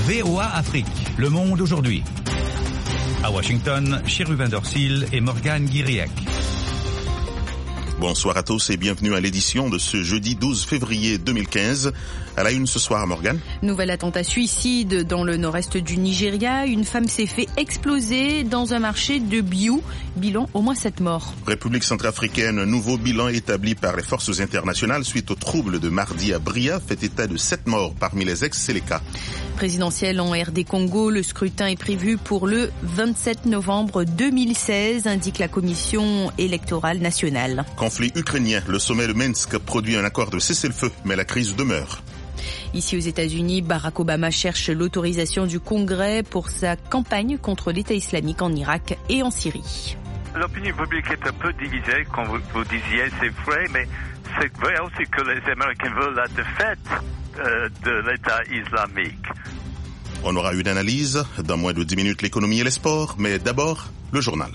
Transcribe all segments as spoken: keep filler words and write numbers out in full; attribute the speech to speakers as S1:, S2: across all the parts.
S1: V O A Afrique, Le Monde aujourd'hui. À Washington, Chérubin Dorsil et Morgane Guiriec.
S2: Bonsoir à tous et bienvenue à l'édition de ce jeudi douze février deux mille quinze. À la une ce soir, Morgane.
S3: Nouvel attentat suicide dans le nord-est du Nigeria. Une femme s'est fait exploser dans un marché de Biou. Bilan, au moins sept morts.
S2: République centrafricaine, nouveau bilan établi par les forces internationales suite aux troubles de mardi à Bria fait état de sept morts parmi les ex-Séléka.
S3: Présidentielle en R D Congo, le scrutin est prévu pour le vingt-sept novembre deux mille seize, indique la Commission électorale nationale.
S2: Conflit ukrainien, le sommet de Minsk produit un accord de cessez-le-feu, mais la crise demeure.
S3: Ici aux États-Unis, Barack Obama cherche l'autorisation du Congrès pour sa campagne contre l'État islamique en Irak et en Syrie.
S4: L'opinion publique est un peu divisée, comme vous, vous disiez, c'est vrai, mais c'est vrai aussi que les Américains veulent la défaite euh, de l'État islamique.
S2: On aura une analyse, dans moins de dix minutes l'économie et les sports, mais d'abord, le journal.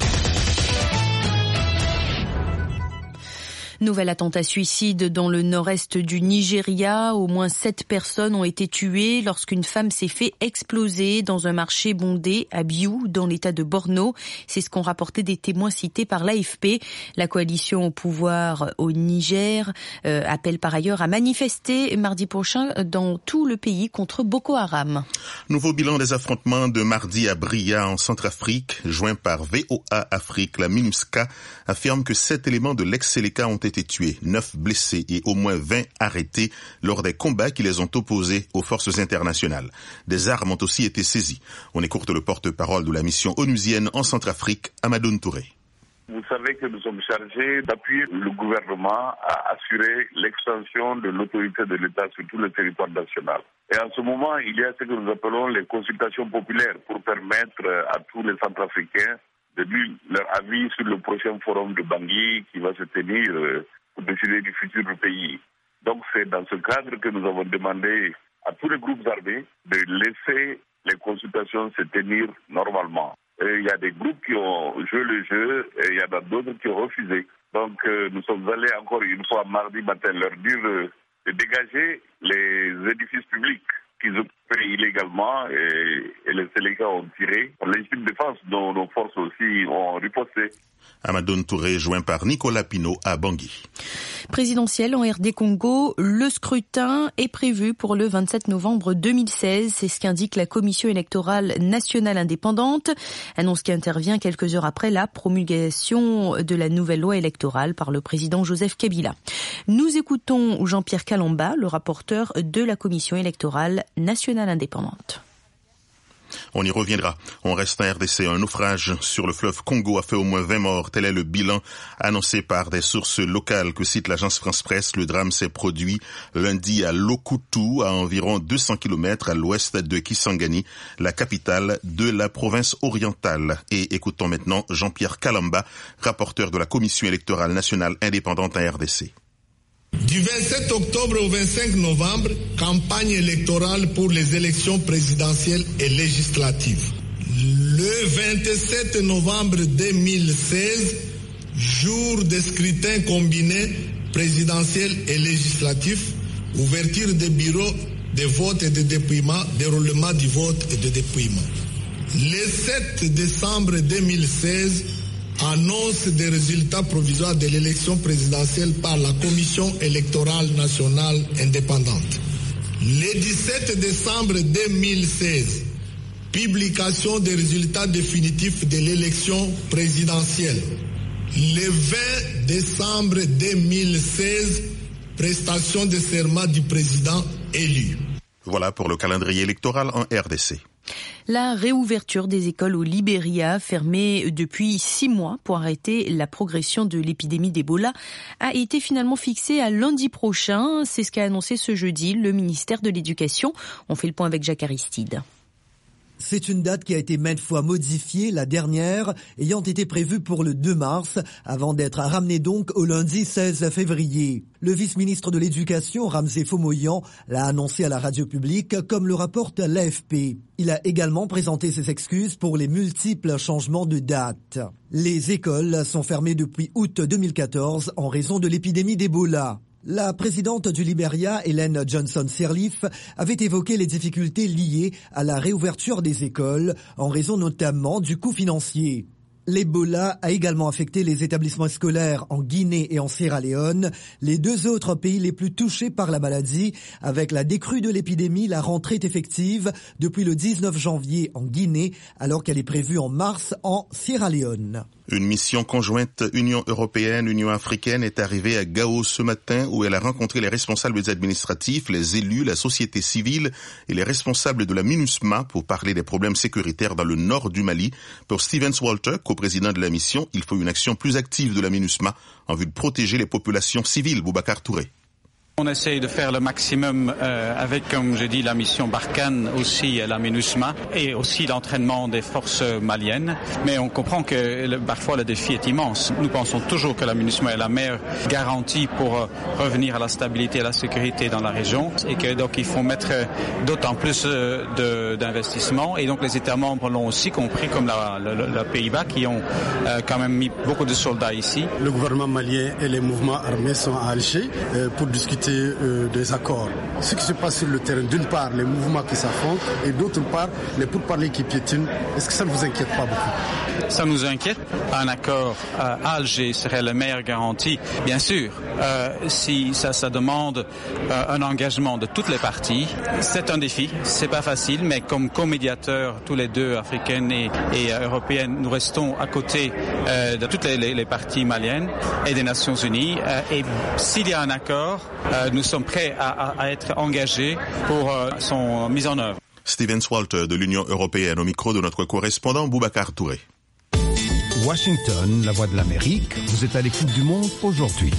S3: Nouvel attentat suicide dans le nord-est du Nigeria. Au moins sept personnes ont été tuées lorsqu'une femme s'est fait exploser dans un marché bondé à Biou, dans l'état de Borno. C'est ce qu'ont rapporté des témoins cités par l'A F P. La coalition au pouvoir au Niger euh, appelle par ailleurs à manifester mardi prochain dans tout le pays contre Boko Haram.
S2: Nouveau bilan des affrontements de mardi à Bria en Centrafrique, joint par V O A Afrique. La MINUSCA affirme que sept éléments de l'ex-Séléka ont été tués, neuf blessés et au moins vingt arrêtés lors des combats qui les ont opposés aux forces internationales. Des armes ont aussi été saisies. On écoute le porte-parole de la mission onusienne en Centrafrique, Amadou Touré.
S5: Vous savez que nous sommes chargés d'appuyer le gouvernement à assurer l'extension de l'autorité de l'État sur tout le territoire national. Et en ce moment, il y a ce que nous appelons les consultations populaires pour permettre à tous les Centrafricains de dire leur avis sur le prochain forum de Bangui qui va se tenir euh, pour décider du futur du pays. Donc c'est dans ce cadre que nous avons demandé à tous les groupes armés de laisser les consultations se tenir normalement. Et il y a des groupes qui ont joué le jeu et il y en a d'autres qui ont refusé. Donc euh, nous sommes allés encore une fois mardi matin leur dire euh, de dégager les édifices publics qu'ils occupaient illégalement et, et les Séléka ont tiré. En légitime défense, nos, nos forces aussi ont riposté.
S2: Amadou Touré, joint par Nicolas Pinault à Bangui.
S3: Présidentielle en R D Congo, le scrutin est prévu pour le vingt-sept novembre deux mille seize. C'est ce qu'indique la Commission électorale nationale indépendante. Annonce qui intervient quelques heures après la promulgation de la nouvelle loi électorale par le président Joseph Kabila. Nous écoutons Jean-Pierre Kalamba, le rapporteur de la Commission électorale nationale indépendante.
S2: On y reviendra. On reste en R D C. Un naufrage sur le fleuve Congo a fait au moins vingt morts. Tel est le bilan annoncé par des sources locales que cite l'agence France Presse. Le drame s'est produit lundi à Lokutu, à environ deux cents kilomètres à l'ouest de Kisangani, la capitale de la province orientale. Et écoutons maintenant Jean-Pierre Kalamba, rapporteur de la Commission électorale nationale indépendante en R D C.
S6: Du vingt-sept octobre au vingt-cinq novembre, campagne électorale pour les élections présidentielles et législatives. Le vingt-sept novembre deux mille seize, jour des scrutins combinés présidentiels et législatifs, ouverture des bureaux de vote et de dépouillement, déroulement du vote et de dépouillement. Le sept décembre deux mille seize, annonce des résultats provisoires de l'élection présidentielle par la Commission électorale nationale indépendante. Le dix-sept décembre deux mille seize, publication des résultats définitifs de l'élection présidentielle. Le vingt décembre deux mille seize, prestation de serment du président élu.
S2: Voilà pour le calendrier électoral en R D C.
S3: La réouverture des écoles au Libéria, fermées depuis six mois pour arrêter la progression de l'épidémie d'Ebola, a été finalement fixée à lundi prochain. C'est ce qu'a annoncé ce jeudi le ministère de l'Éducation. On fait le point avec Jacques Aristide.
S7: C'est une date qui a été maintes fois modifiée, la dernière ayant été prévue pour le deux mars, avant d'être ramenée donc au lundi seize février. Le vice-ministre de l'Éducation, Ramsey Fomoyan, l'a annoncé à la radio publique, comme le rapporte l'A F P. Il a également présenté ses excuses pour les multiples changements de date. Les écoles sont fermées depuis août deux mille quatorze en raison de l'épidémie d'Ebola. La présidente du Libéria, Ellen Johnson Sirleaf, avait évoqué les difficultés liées à la réouverture des écoles, en raison notamment du coût financier. L'Ebola a également affecté les établissements scolaires en Guinée et en Sierra Leone, les deux autres pays les plus touchés par la maladie. Avec la décrue de l'épidémie, la rentrée est effective depuis le dix-neuf janvier en Guinée, alors qu'elle est prévue en mars en Sierra Leone.
S2: Une mission conjointe Union européenne-Union africaine est arrivée à Gao ce matin, où elle a rencontré les responsables administratifs, les élus, la société civile et les responsables de la MINUSMA pour parler des problèmes sécuritaires dans le nord du Mali. Pour Stevens Walter, co-président de la mission, il faut une action plus active de la MINUSMA en vue de protéger les populations civiles. Boubacar Touré.
S8: On essaye de faire le maximum euh, avec, comme je dis, la mission Barkhane, aussi la MINUSMA et aussi l'entraînement des forces maliennes. Mais on comprend que le, parfois le défi est immense. Nous pensons toujours que la MINUSMA est la meilleure garantie pour euh, revenir à la stabilité et à la sécurité dans la région et que donc il faut mettre d'autant plus euh, de, d'investissement. Et donc les États membres l'ont aussi compris, comme la, le, le Pays-Bas, qui ont euh, quand même mis beaucoup de soldats ici.
S9: Le gouvernement malien et les mouvements armés sont à Alger euh, pour discuter Euh, des accords. Ce qui se passe sur le terrain, d'une part les mouvements qui s'affrontent et d'autre part les pourparlers qui piétinent, est-ce que ça ne vous inquiète pas beaucoup?
S8: Ça nous inquiète. Un accord euh, à Alger serait la meilleure garantie. Bien sûr, euh, si ça, ça demande euh, un engagement de toutes les parties, c'est un défi. C'est pas facile, mais comme co-médiateurs, tous les deux, africaines et, et euh, européennes, nous restons à côté euh, de toutes les, les, les parties maliennes et des Nations Unies. Euh, et s'il y a un accord, euh, nous sommes prêts à, à, à être engagés pour euh, son mise en œuvre.
S2: Stevens Walter de l'Union européenne au micro de notre correspondant Boubacar Touré.
S10: Washington, la voix de l'Amérique, vous êtes à l'écoute du monde aujourd'hui.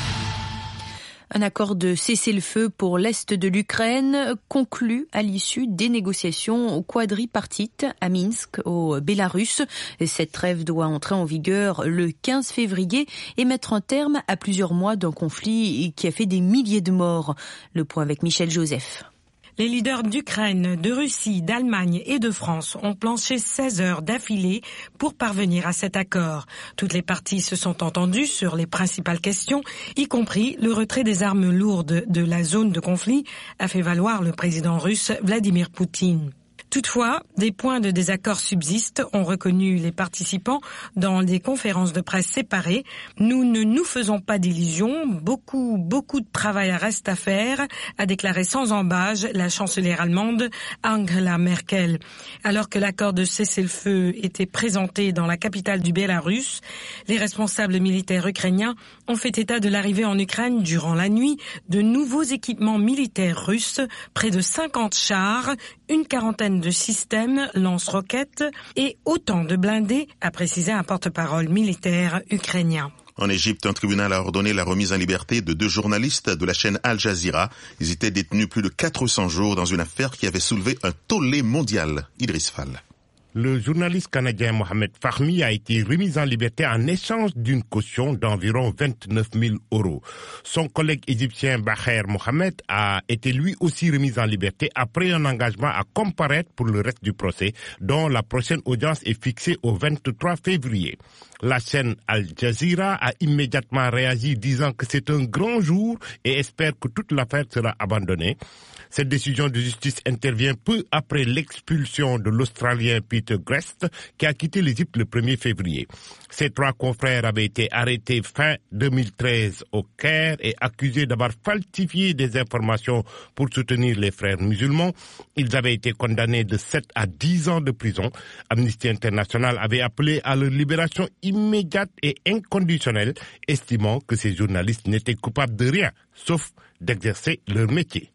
S3: Un accord de cessez-le-feu pour l'Est de l'Ukraine conclu à l'issue des négociations quadripartites à Minsk, au Bélarus. Cette trêve doit entrer en vigueur le quinze février et mettre un terme à plusieurs mois d'un conflit qui a fait des milliers de morts. Le point avec Michel Joseph.
S11: Les leaders d'Ukraine, de Russie, d'Allemagne et de France ont planché seize heures d'affilée pour parvenir à cet accord. Toutes les parties se sont entendues sur les principales questions, y compris le retrait des armes lourdes de la zone de conflit, a fait valoir le président russe Vladimir Poutine. Toutefois, des points de désaccord subsistent, ont reconnu les participants dans des conférences de presse séparées. Nous ne nous faisons pas d'illusions, beaucoup, beaucoup de travail reste à faire, a déclaré sans embâche la chancelière allemande Angela Merkel. Alors que l'accord de cessez-le-feu était présenté dans la capitale du Bélarus, les responsables militaires ukrainiens ont fait état de l'arrivée en Ukraine durant la nuit de nouveaux équipements militaires russes, près de cinquante chars, une quarantaine de systèmes lance-roquettes et autant de blindés, a précisé un porte-parole militaire ukrainien.
S2: En Égypte, un tribunal a ordonné la remise en liberté de deux journalistes de la chaîne Al Jazeera. Ils étaient détenus plus de quatre cents jours dans une affaire qui avait soulevé un tollé mondial. Idriss Fall.
S12: Le journaliste canadien Mohamed Fahmy a été remis en liberté en échange d'une caution d'environ vingt-neuf mille euros. Son collègue égyptien Baher Mohamed a été lui aussi remis en liberté après un engagement à comparaître pour le reste du procès, dont la prochaine audience est fixée au vingt-trois février. La chaîne Al Jazeera a immédiatement réagi disant que c'est un grand jour et espère que toute l'affaire sera abandonnée. Cette décision de justice intervient peu après l'expulsion de l'Australien Peter Grest, qui a quitté l'Égypte le premier février. Ces trois confrères avaient été arrêtés fin deux mille treize au Caire et accusés d'avoir falsifié des informations pour soutenir les frères musulmans. Ils avaient été condamnés de sept à dix ans de prison. Amnesty International avait appelé à leur libération immédiate et inconditionnelle, estimant que ces journalistes n'étaient coupables de rien, sauf d'exercer leur métier.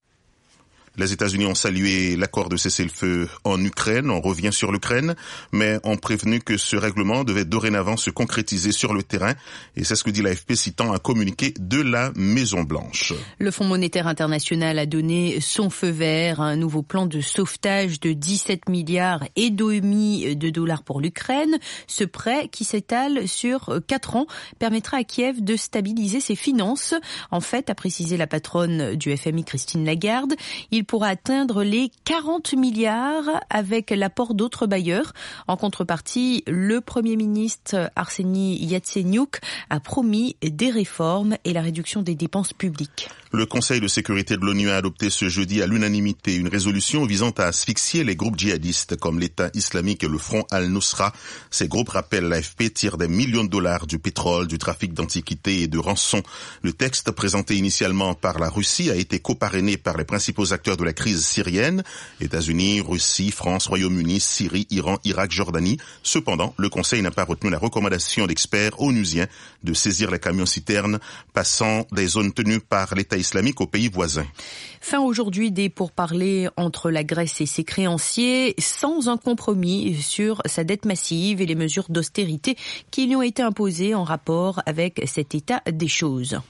S2: Les États-Unis ont salué l'accord de cessez-le-feu en Ukraine. On revient sur l'Ukraine, mais ont prévenu que ce règlement devait dorénavant se concrétiser sur le terrain. Et c'est ce que dit l'A F P citant un communiqué de la Maison-Blanche.
S3: Le Fonds monétaire international a donné son feu vert à un nouveau plan de sauvetage de dix-sept milliards et demi de dollars pour l'Ukraine. Ce prêt, qui s'étale sur quatre ans, permettra à Kiev de stabiliser ses finances. En fait, a précisé la patronne du F M I, Christine Lagarde, il pourra atteindre les quarante milliards avec l'apport d'autres bailleurs. En contrepartie, le Premier ministre Arseniy Yatsenyuk a promis des réformes et la réduction des dépenses publiques.
S2: Le Conseil de sécurité de l'ONU a adopté ce jeudi à l'unanimité une résolution visant à asphyxier les groupes djihadistes comme l'État islamique et le Front al-Nusra. Ces groupes, rappellent l'A F P, tirent des millions de dollars du pétrole, du trafic d'antiquités et de rançons. Le texte, présenté initialement par la Russie, a été coparrainé par les principaux acteurs de la crise syrienne, États-Unis, Russie, France, Royaume-Uni, Syrie, Iran, Irak, Jordanie. Cependant, le Conseil n'a pas retenu la recommandation d'experts onusiens de saisir les camions-citernes passant des zones tenues par l'État islamique aux pays voisins.
S3: Fin aujourd'hui des pourparlers entre la Grèce et ses créanciers, sans un compromis sur sa dette massive et les mesures d'austérité qui lui ont été imposées en rapport avec cet état des choses.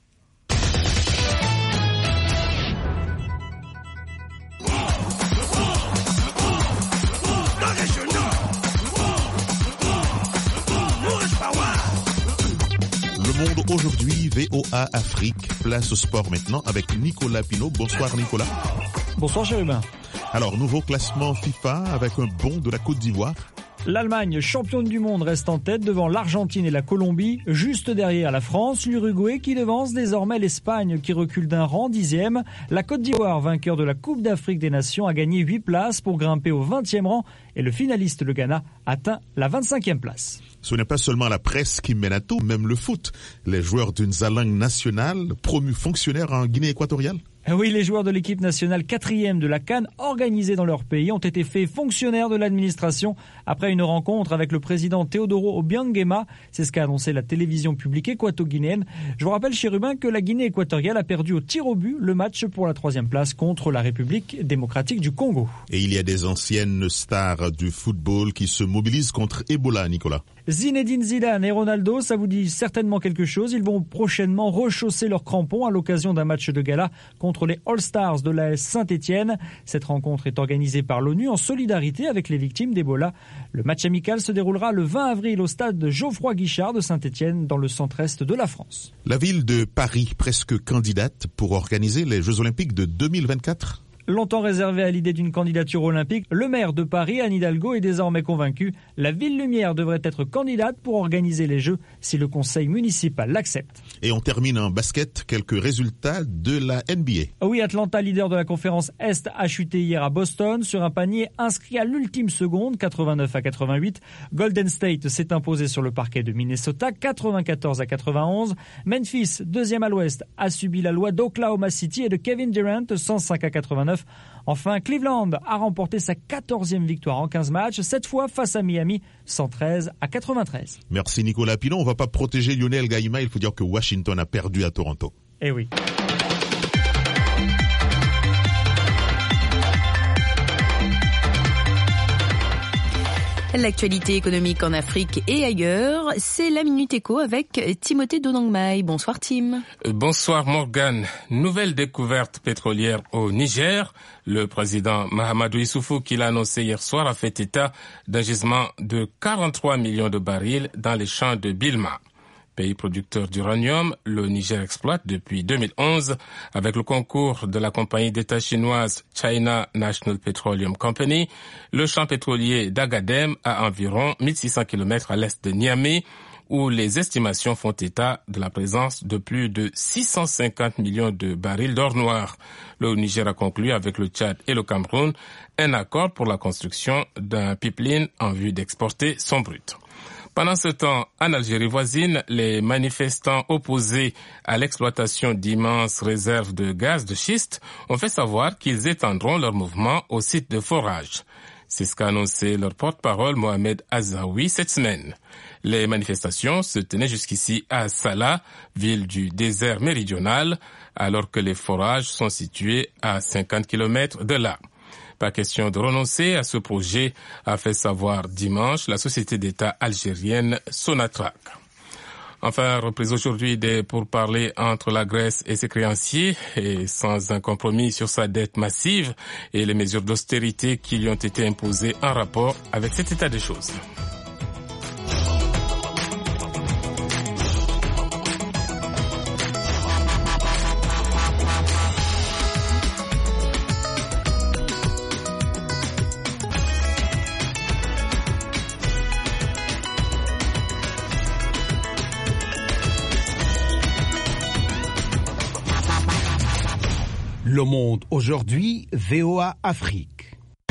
S2: Monde aujourd'hui, V O A Afrique, place au sport maintenant avec Nicolas Pinault. Bonsoir Nicolas.
S13: Bonsoir Chérubin.
S2: Alors, nouveau classement FIFA avec un bond de la Côte d'Ivoire.
S13: L'Allemagne, championne du monde, reste en tête devant l'Argentine et la Colombie. Juste derrière la France, l'Uruguay qui devance désormais l'Espagne qui recule d'un rang, dixième. La Côte d'Ivoire, vainqueur de la Coupe d'Afrique des Nations, a gagné huit places pour grimper au vingtième rang. Et le finaliste, le Ghana, atteint la vingt-cinquième place.
S2: Ce n'est pas seulement la presse qui mène à tout, même le foot. Les joueurs d'une Zalang nationale, promus fonctionnaires en Guinée équatoriale.
S13: Oui, les joueurs de l'équipe nationale quatrième de la CAN, organisés dans leur pays, ont été faits fonctionnaires de l'administration après une rencontre avec le président Teodoro Obiangema. C'est ce qu'a annoncé la télévision publique équato-guinéenne. Je vous rappelle, Chérubin, que la Guinée équatoriale a perdu au tir au but le match pour la troisième place contre la République démocratique du Congo.
S2: Et il y a des anciennes stars du football qui se mobilisent contre Ebola, Nicolas.
S13: Zinedine Zidane et Ronaldo, ça vous dit certainement quelque chose. Ils vont prochainement rechausser leurs crampons à l'occasion d'un match de gala contre les All-Stars de l'A S Saint-Étienne. Cette rencontre est organisée par l'ONU en solidarité avec les victimes d'Ebola. Le match amical se déroulera le vingt avril au stade Geoffroy Guichard de Saint-Étienne dans le centre-est de la France.
S2: La ville de Paris, presque candidate pour organiser les Jeux Olympiques de deux mille vingt-quatre.
S13: Longtemps réservé à l'idée d'une candidature olympique, le maire de Paris, Anne Hidalgo, est désormais convaincu. La Ville Lumière devrait être candidate pour organiser les Jeux si le conseil municipal l'accepte.
S2: Et on termine en basket, quelques résultats de la N B A.
S13: Oui, Atlanta, leader de la conférence Est, a chuté hier à Boston sur un panier inscrit à l'ultime seconde, quatre-vingt-neuf à quatre-vingt-huit. Golden State s'est imposé sur le parquet de Minnesota, quatre-vingt-quatorze à quatre-vingt-onze. Memphis, deuxième à l'Ouest, a subi la loi d'Oklahoma City et de Kevin Durant, cent cinq à quatre-vingt-neuf. Enfin, Cleveland a remporté sa quatorzième victoire en quinze matchs, cette fois face à Miami, cent treize à quatre-vingt-treize.
S2: Merci Nicolas Pilon. On ne va pas protéger Lionel Gaïma, il faut dire que Washington a perdu à Toronto.
S13: Eh oui.
S3: L'actualité économique en Afrique et ailleurs, c'est la Minute Éco avec Timothée Donangmai. Bonsoir Tim.
S14: Bonsoir Morgane. Nouvelle découverte pétrolière au Niger. Le président Mahamadou Issoufou, qui l'a annoncé hier soir, a fait état d'un gisement de quarante-trois millions de barils dans les champs de Bilma. Pays producteur d'uranium, le Niger exploite depuis deux mille onze, avec le concours de la compagnie d'État chinoise China National Petroleum Company, le champ pétrolier d'Agadem à environ mille six cents kilomètres à l'est de Niamey, où les estimations font état de la présence de plus de six cent cinquante millions de barils d'or noir. Le Niger a conclu avec le Tchad et le Cameroun un accord pour la construction d'un pipeline en vue d'exporter son brut. Pendant ce temps, en Algérie voisine, les manifestants opposés à l'exploitation d'immenses réserves de gaz de schiste ont fait savoir qu'ils étendront leur mouvement au site de forage. C'est ce qu'a annoncé leur porte-parole Mohamed Azaoui cette semaine. Les manifestations se tenaient jusqu'ici à Salah, ville du désert méridional, alors que les forages sont situés à cinquante kilomètres de là. Pas question de renoncer à ce projet, a fait savoir dimanche la société d'État algérienne Sonatrach. Enfin, reprise aujourd'hui des pourparlers entre la Grèce et ses créanciers, et sans un compromis sur sa dette massive et les mesures d'austérité qui lui ont été imposées en rapport avec cet état des choses.
S10: Le Monde aujourd'hui, V O A Afrique.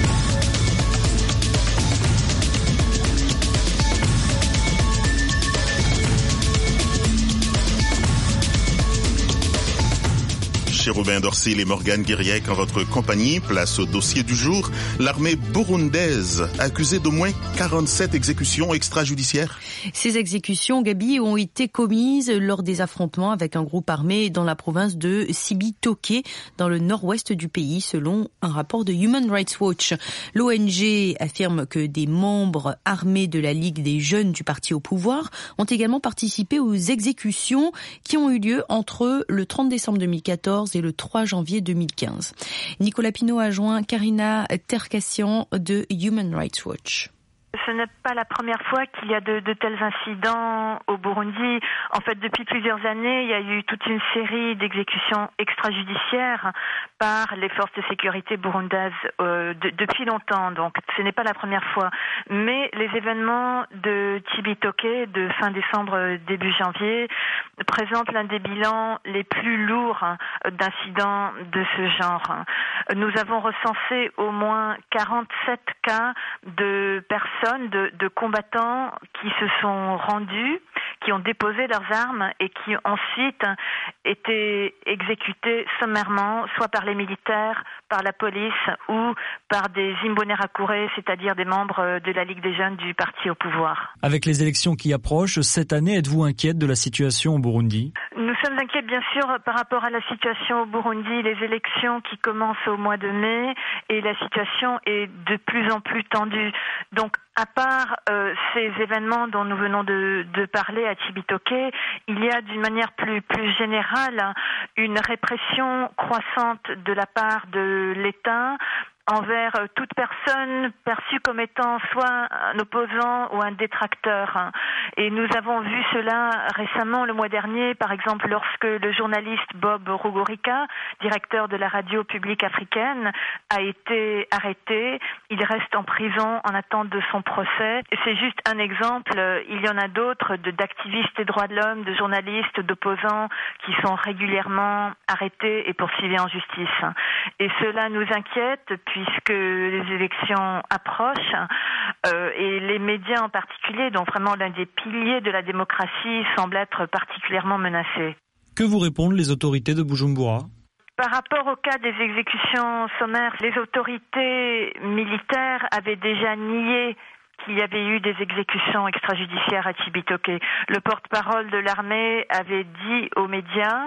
S2: Chérubin Dorsil et Morgane Guiriec en votre compagnie. Place au dossier du jour. L'armée burundaise accusée d'au moins quarante-sept exécutions extrajudiciaires.
S3: Ces exécutions, Gabi, ont été commises lors des affrontements avec un groupe armé dans la province de Cibitoke, dans le nord-ouest du pays, selon un rapport de Human Rights Watch. L'O N G affirme que des membres armés de la Ligue des jeunes du parti au pouvoir ont également participé aux exécutions qui ont eu lieu entre le trente décembre deux mille quatorze et le trois janvier deux mille quinze. Nicolas Pinault a joint Karina Terkassian de Human Rights Watch.
S15: Ce n'est pas la première fois qu'il y a de, de tels incidents au Burundi. En fait, depuis plusieurs années, il y a eu toute une série d'exécutions extrajudiciaires par les forces de sécurité burundaises euh, de, depuis longtemps. Donc, ce n'est pas la première fois. Mais les événements de Cibitoke de fin décembre, début janvier, présentent l'un des bilans les plus lourds d'incidents de ce genre. Nous avons recensé au moins quarante-sept cas de personnes, de, de combattants qui se sont rendus, qui ont déposé leurs armes et qui ensuite étaient exécutés sommairement, soit par les militaires, par la police ou par des Imbonerakure, c'est-à-dire des membres de la Ligue des jeunes du parti au pouvoir.
S13: Avec les élections qui approchent, cette année, êtes-vous inquiète de la situation au Burundi ?
S15: Nous sommes inquiets bien sûr par rapport à la situation au Burundi, les élections qui commencent au mois de mai et la situation est de plus en plus tendue. Donc à part euh, ces événements dont nous venons de, de parler à Cibitoke, il y a d'une manière plus, plus générale une répression croissante de la part de l'État envers toute personne perçue comme étant soit un opposant ou un détracteur. Et nous avons vu cela récemment le mois dernier, par exemple lorsque le journaliste Bob Rugurika, directeur de la radio publique africaine, a été arrêté. Il reste en prison en attente de son procès. C'est juste un exemple. Il y en a d'autres de, d'activistes des droits de l'homme, de journalistes, d'opposants qui sont régulièrement arrêtés et poursuivis en justice. Et cela nous inquiète puisque les élections approchent euh, et les médias en particulier, dont vraiment l'un des piliers de la démocratie, semblent être particulièrement menacés.
S13: Que vous répondent les autorités de Bujumbura ?
S15: Par rapport au cas des exécutions sommaires, les autorités militaires avaient déjà nié qu'il y avait eu des exécutions extrajudiciaires à Cibitoke. Le porte-parole de l'armée avait dit aux médias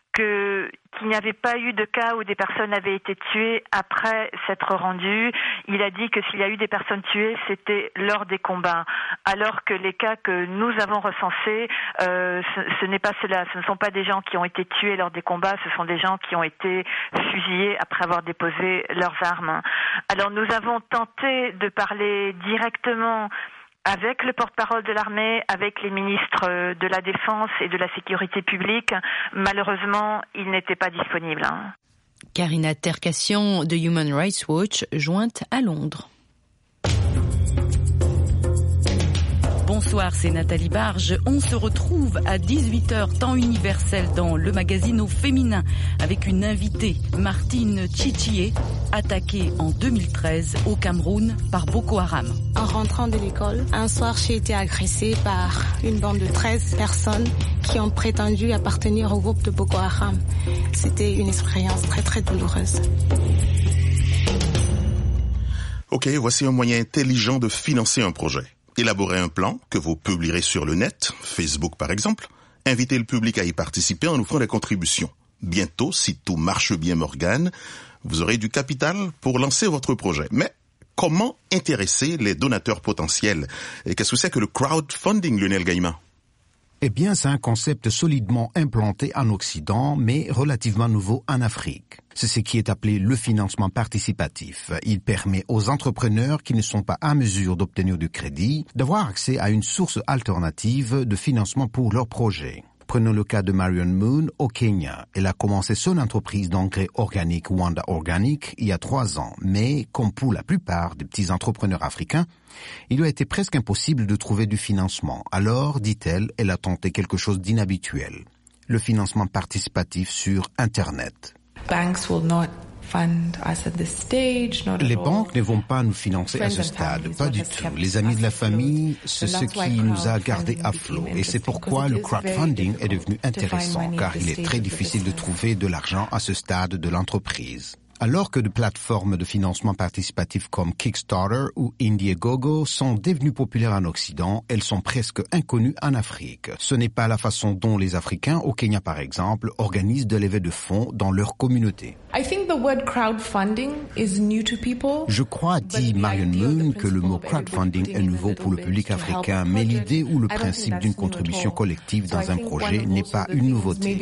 S15: que qu'il n'y avait pas eu de cas où des personnes avaient été tuées après s'être rendues. Il a dit que s'il y a eu des personnes tuées, c'était lors des combats. Alors que les cas que nous avons recensés, euh, ce, ce n'est pas cela. Ce ne sont pas des gens qui ont été tués lors des combats, ce sont des gens qui ont été fusillés après avoir déposé leurs armes. Alors nous avons tenté de parler directement avec le porte-parole de l'armée, avec les ministres de la Défense et de la Sécurité publique. Malheureusement, ils n'étaient pas disponibles.
S3: Karina Terkassian de Human Rights Watch, jointe à Londres. Bonsoir, c'est Nathalie Barge. On se retrouve à dix-huit heures temps universel dans le magazine au féminin avec une invitée, Martine Tchitchié, attaquée en deux mille treize au Cameroun par Boko Haram.
S16: En rentrant de l'école, un soir, j'ai été agressée par une bande de treize personnes qui ont prétendu appartenir au groupe de Boko Haram. C'était une expérience très très douloureuse.
S2: Ok, voici un moyen intelligent de financer un projet. Élaborer un plan que vous publierez sur le net, Facebook par exemple. Invitez le public à y participer en offrant des contributions. Bientôt, si tout marche bien, Morgane, vous aurez du capital pour lancer votre projet. Mais comment intéresser les donateurs potentiels? Et qu'est-ce que c'est que le crowdfunding, Lionel Gaïma?
S10: Eh bien, c'est un concept solidement implanté en Occident, mais relativement nouveau en Afrique. C'est ce qui est appelé le financement participatif. Il permet aux entrepreneurs qui ne sont pas à mesure d'obtenir du crédit d'avoir accès à une source alternative de financement pour leur projet. Prenons le cas de Marion Moon au Kenya. Elle a commencé son entreprise d'engrais organique Wanda Organic il y a trois ans. Mais, comme pour la plupart des petits entrepreneurs africains, il lui a été presque impossible de trouver du financement. Alors, dit-elle, elle a tenté quelque chose d'inhabituel. Le financement participatif sur Internet.
S17: Banks will not fund us at this stage, not
S10: Les
S17: at all.
S10: banques ne vont pas nous financer à ce stade, pas du tout. Les amis de la famille, c'est ce qui nous a gardés à flot. Et c'est pourquoi le crowdfunding est devenu intéressant, car il est très difficile de trouver de l'argent à ce stade de l'entreprise. Alors que de plateformes de financement participatif comme Kickstarter ou Indiegogo sont devenues populaires en Occident, elles sont presque inconnues en Afrique. Ce n'est pas la façon dont les Africains, au Kenya par exemple, organisent de levées de fonds dans leur communauté.
S17: I think the word crowdfunding is new to people.
S10: Je crois, dit Marion Moon, que le mot crowdfunding est nouveau pour le public africain, mais l'idée ou le principe d'une contribution collective dans un projet n'est pas une nouveauté.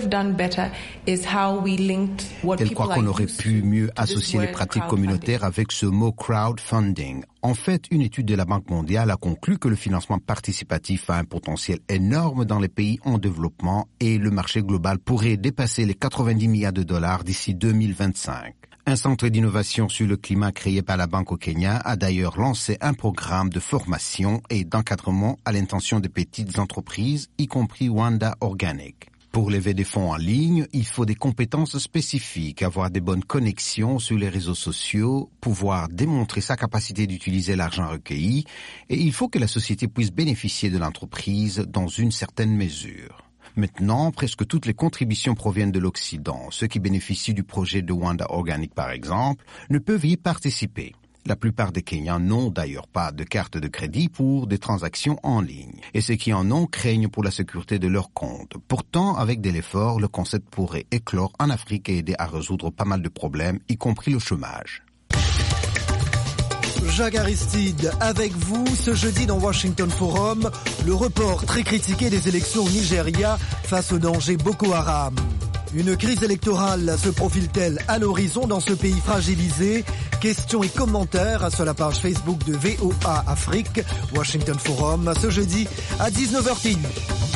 S10: Elle croit qu'on aurait pu mieux associer les pratiques communautaires avec ce mot crowdfunding. En fait, une étude de la Banque mondiale a conclu que le financement participatif a un potentiel énorme dans les pays en développement et le marché global pourrait dépasser les quatre-vingt-dix milliards de dollars d'ici deux mille vingt-cinq. Un centre d'innovation sur le climat créé par la Banque au Kenya a d'ailleurs lancé un programme de formation et d'encadrement à l'intention des petites entreprises, y compris Wanda Organic. Pour lever des fonds en ligne, il faut des compétences spécifiques, avoir des bonnes connexions sur les réseaux sociaux, pouvoir démontrer sa capacité d'utiliser l'argent recueilli, et il faut que la société puisse bénéficier de l'entreprise dans une certaine mesure. Maintenant, presque toutes les contributions proviennent de l'Occident. Ceux qui bénéficient du projet de Wanda Organic, par exemple, ne peuvent y participer. La plupart des Kenyans n'ont d'ailleurs pas de carte de crédit pour des transactions en ligne. Et ceux qui en ont craignent pour la sécurité de leur compte. Pourtant, avec de l'effort, le concept pourrait éclore en Afrique et aider à résoudre pas mal de problèmes, y compris le chômage.
S7: Jacques Aristide, avec vous, ce jeudi dans Washington Forum, le report très critiqué des élections au Nigeria face au danger Boko Haram. Une crise électorale se profile-t-elle à l'horizon dans ce pays fragilisé? Questions et commentaires sur la page Facebook de V O A Afrique, Washington Forum, ce jeudi à dix-neuf heures T U.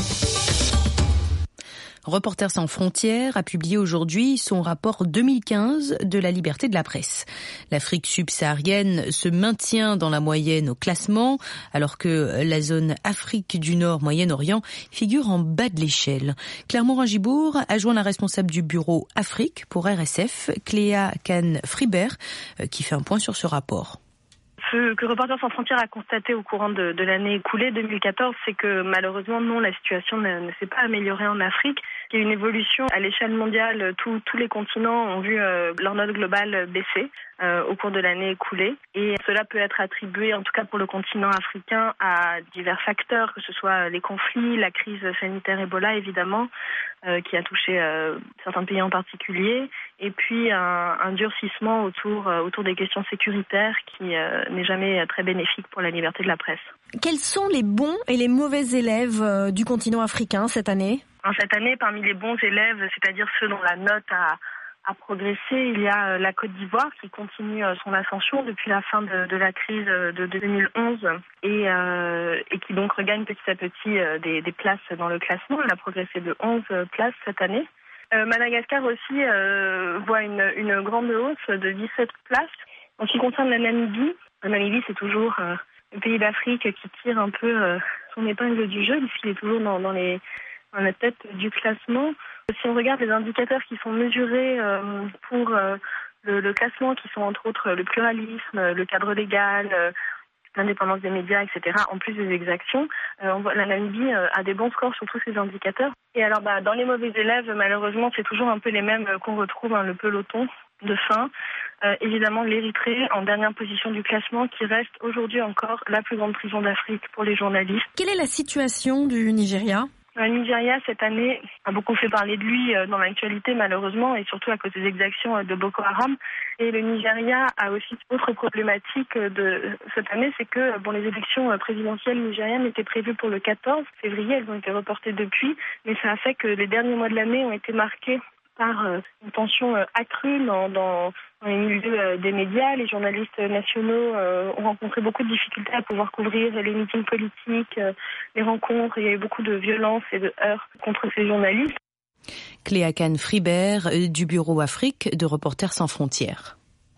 S3: Reporters sans frontières a publié aujourd'hui son rapport deux mille quinze de la liberté de la presse. L'Afrique subsaharienne se maintient dans la moyenne au classement, alors que la zone Afrique du Nord, Moyen-Orient figure en bas de l'échelle. Claire Morin-Gibour a joint la responsable du bureau Afrique pour R S F, Cléa Kahn-Fribert, qui fait un point sur ce rapport.
S18: Ce que Reporters sans frontières a constaté au courant de, de l'année écoulée, deux mille quatorze, c'est que malheureusement, non, la situation ne, ne s'est pas améliorée en Afrique. Il y a une évolution à l'échelle mondiale. Tous, tous les continents ont vu euh, leur note globale baisser euh, au cours de l'année écoulée. Et cela peut être attribué, en tout cas pour le continent africain, à divers facteurs, que ce soit les conflits, la crise sanitaire Ebola, évidemment, euh, qui a touché euh, certains pays en particulier, et puis un, un durcissement autour, euh, autour des questions sécuritaires qui euh, n'est jamais très bénéfique pour la liberté de la presse.
S19: Quels sont les bons et les mauvais élèves euh, du continent africain cette année ?
S18: Cette année, parmi les bons élèves, c'est-à-dire ceux dont la note a, a progressé, il y a la Côte d'Ivoire qui continue son ascension depuis la fin de, de la crise de deux mille onze et, euh, et qui donc regagne petit à petit des, des places dans le classement. Elle a progressé de onze places cette année. Euh, Madagascar aussi euh, voit une, une grande hausse de dix-sept places. En ce qui concerne la Namibie, la Namibie c'est toujours euh, le pays d'Afrique qui tire un peu euh, son épingle du jeu puisqu'il est toujours dans, dans les à la tête du classement. Si on regarde les indicateurs qui sont mesurés euh, pour euh, le, le classement, qui sont entre autres le pluralisme, le cadre légal, euh, l'indépendance des médias, et cetera, en plus des exactions, euh, on voit la Namibie euh, a des bons scores sur tous ces indicateurs. Et alors, bah, dans les mauvais élèves, malheureusement, c'est toujours un peu les mêmes euh, qu'on retrouve, hein, le peloton de fin. Euh, évidemment, l'Érythrée en dernière position du classement, qui reste aujourd'hui encore la plus grande prison d'Afrique pour les journalistes.
S19: Quelle est la situation du Nigeria ?
S18: Le Nigeria, cette année, a beaucoup fait parler de lui dans l'actualité, malheureusement, et surtout à cause des exactions de Boko Haram. Et le Nigeria a aussi une autre problématique de cette année, c'est que bon, les élections présidentielles nigériennes étaient prévues pour le quatorze février, elles ont été reportées depuis, mais ça a fait que les derniers mois de l'année ont été marqués par une tension accrue dans, dans, dans les milieux des médias. Les journalistes nationaux ont rencontré beaucoup de difficultés à pouvoir couvrir les meetings politiques, les rencontres. Il y a eu beaucoup de violence et de heurts contre ces journalistes.
S3: Cléa Kahn-Fribert du bureau Afrique de Reporters sans frontières.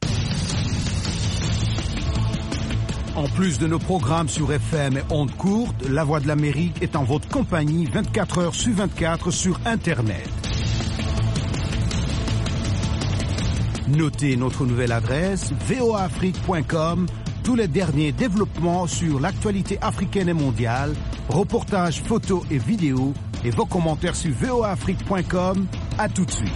S10: En plus de nos programmes sur F M et ondes courtes, La Voix de l'Amérique est en votre compagnie vingt-quatre heures sur vingt-quatre sur Internet. Notez notre nouvelle adresse v o a afrique point com. Tous les derniers développements sur l'actualité africaine et mondiale, reportages, photos et vidéos, et vos commentaires sur v o a afrique point com. À tout de suite.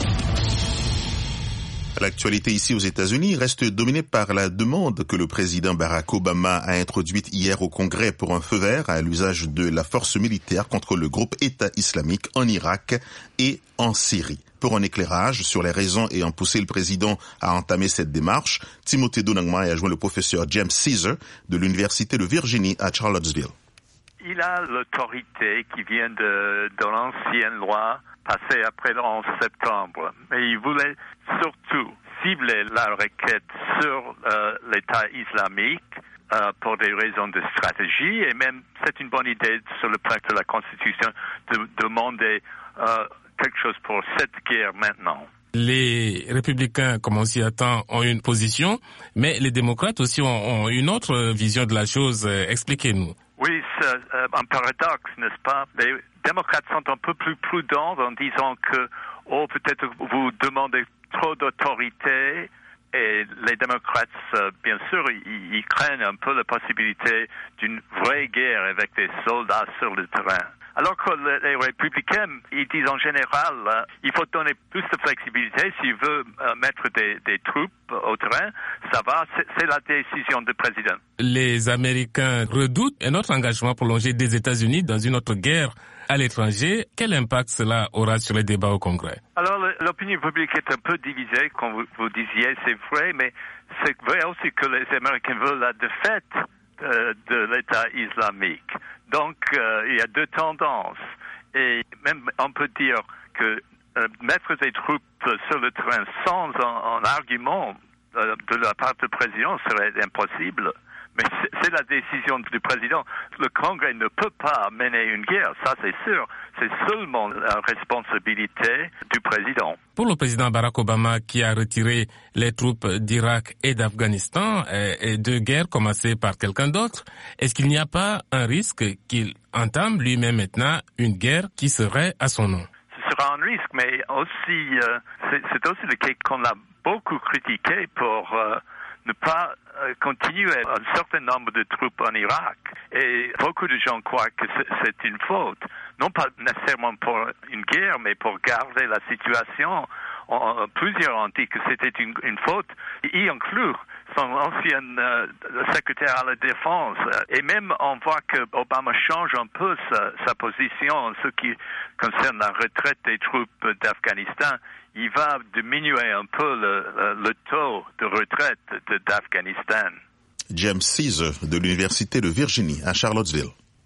S2: L'actualité ici aux États-Unis reste dominée par la demande que le président Barack Obama a introduite hier au Congrès pour un feu vert à l'usage de la force militaire contre le groupe État islamique en Irak et en Syrie. Pour un éclairage sur les raisons ayant poussé le président à entamer cette démarche, Timothée Donangma a joint le professeur James Caesar de l'Université de Virginie à Charlottesville.
S4: Il a l'autorité qui vient de, de l'ancienne loi passée après le onze septembre. Mais il voulait surtout cibler la requête sur euh, l'État islamique euh, pour des raisons de stratégie. Et même, c'est une bonne idée sur le plan de la Constitution de demander euh, quelque chose pour cette guerre maintenant.
S14: Les républicains, comme on s'y attend, ont une position, mais les démocrates aussi ont, ont une autre vision de la chose. Expliquez-nous.
S4: Oui, c'est un paradoxe, n'est-ce pas? Les démocrates sont un peu plus prudents en disant que, oh, peut-être vous demandez trop d'autorité, et les démocrates, bien sûr, ils, ils craignent un peu la possibilité d'une vraie guerre avec des soldats sur le terrain. Alors que les républicains, ils disent en général, euh, il faut donner plus de flexibilité. S'il veut euh, mettre des, des troupes au terrain, ça va, c'est, c'est la décision du président.
S14: Les Américains redoutent un autre engagement prolongé des États-Unis dans une autre guerre à l'étranger. Quel impact cela aura sur les débats au Congrès?
S4: Alors, l'opinion publique est un peu divisée, comme vous, vous disiez, c'est vrai, mais c'est vrai aussi que les Américains veulent la défaite de, de l'État islamique. Donc, euh, il y a deux tendances. Et même, on peut dire que euh, mettre des troupes sur le terrain sans un, un argument euh, de la part du président serait impossible. Mais c'est, c'est la décision du président. Le Congrès ne peut pas mener une guerre, ça c'est sûr. C'est seulement la responsabilité du président.
S14: Pour le président Barack Obama, qui a retiré les troupes d'Irak et d'Afghanistan, et deux guerres commencées par quelqu'un d'autre, est-ce qu'il n'y a pas un risque qu'il entame lui-même maintenant une guerre qui serait à son nom?
S4: Ce sera un risque, mais aussi, euh, c'est, c'est aussi le cas qu'on a beaucoup critiqué pour euh, ne pas euh, continuer un certain nombre de troupes en Irak. Et beaucoup de gens croient que c'est, c'est une faute. Non pas nécessairement pour une guerre, mais pour garder la situation. On, plusieurs ont dit que c'était une, une faute, y inclure son ancien euh, secrétaire à la Défense. Et même on voit que Obama change un peu sa, sa position en ce qui concerne la retraite des troupes d'Afghanistan. Il va diminuer un peu le, le, le taux de retraite de, d'Afghanistan.
S2: James Caesar de l'Université de Virginie à Charlottesville.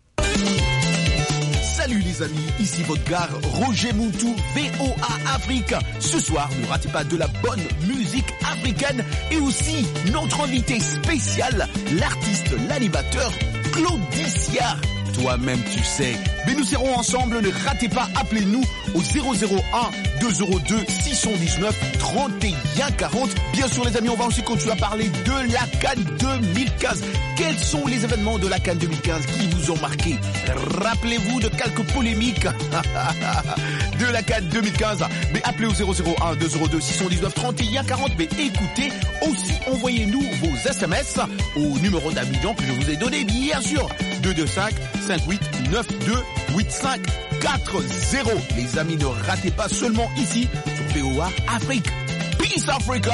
S20: Salut les amis, ici votre gars Roger Moutou, V O A Afrique. Ce soir, ne ratez pas de la bonne musique africaine et aussi notre invité spécial, l'artiste, l'animateur Claude Dissiard. Toi-même tu sais. Mais nous serons ensemble, ne ratez pas, appelez-nous au zéro zéro un deux zéro deux six un neuf trente et un quarante. Bien sûr les amis, on va aussi continuer à parler de la CAN deux mille quinze. Quels sont les événements de la CAN deux mille quinze qui vous ont marqué? Rappelez-vous de quelques polémiques de la CAN deux mille quinze. Mais appelez au zéro zéro un deux zéro deux six un neuf trente et un quarante. Mais écoutez, aussi envoyez-nous vos S M S au numéro d'Abidjan que je vous ai donné, bien sûr. deux deux cinq cinq huit neuf deux huit cinq quatre zéro. Les amis, ne ratez pas seulement ici sur V O A Afrique. Peace Africa!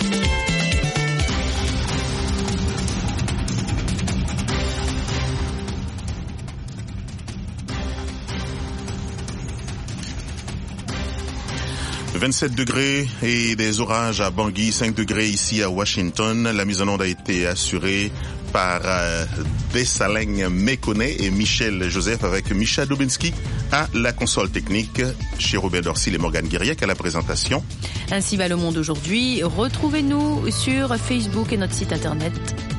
S2: vingt-sept degrés et des orages à Bangui, cinq degrés ici à Washington. La mise en onde a été assurée par euh, Dessalègne Méconnet et Michel Joseph avec Micha Dubinski à la console technique, chez Robert Dorsil et Morgane Guiriec à la présentation.
S3: Ainsi va le monde aujourd'hui. Retrouvez-nous sur Facebook et notre site internet.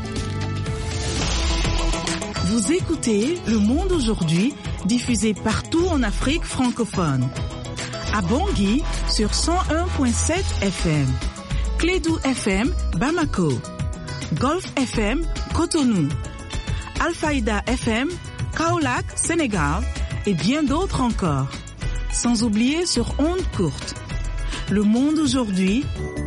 S21: Vous écoutez Le Monde aujourd'hui, diffusé partout en Afrique francophone. À Bangui sur cent un virgule sept F M, Clédou F M Bamako, Golf F M Cotonou, Alfaïda F M Kaolack Sénégal et bien d'autres encore. Sans oublier sur ondes courtes. Le Monde aujourd'hui,